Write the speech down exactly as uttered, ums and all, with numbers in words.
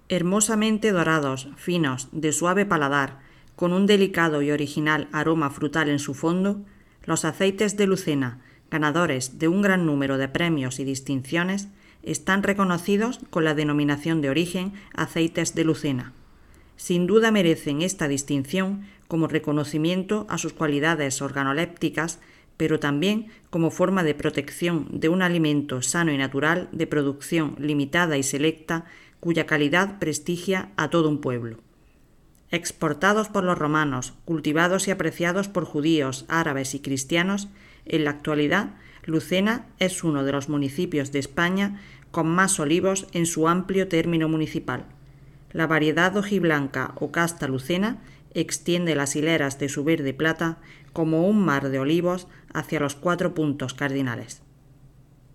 Hermosamente dorados, finos, de suave paladar, con un delicado y original aroma frutal en su fondo, los aceites de Lucena, ganadores de un gran número de premios y distinciones, están reconocidos con la denominación de origen aceites de Lucena. Sin duda merecen esta distinción como reconocimiento a sus cualidades organolépticas, pero también como forma de protección de un alimento sano y natural de producción limitada y selecta, cuya calidad prestigia a todo un pueblo. Exportados por los romanos, cultivados y apreciados por judíos, árabes y cristianos, en la actualidad Lucena es uno de los municipios de España con más olivos en su amplio término municipal. La variedad hojiblanca o casta lucena extiende las hileras de su verde plata como un mar de olivos hacia los cuatro puntos cardinales.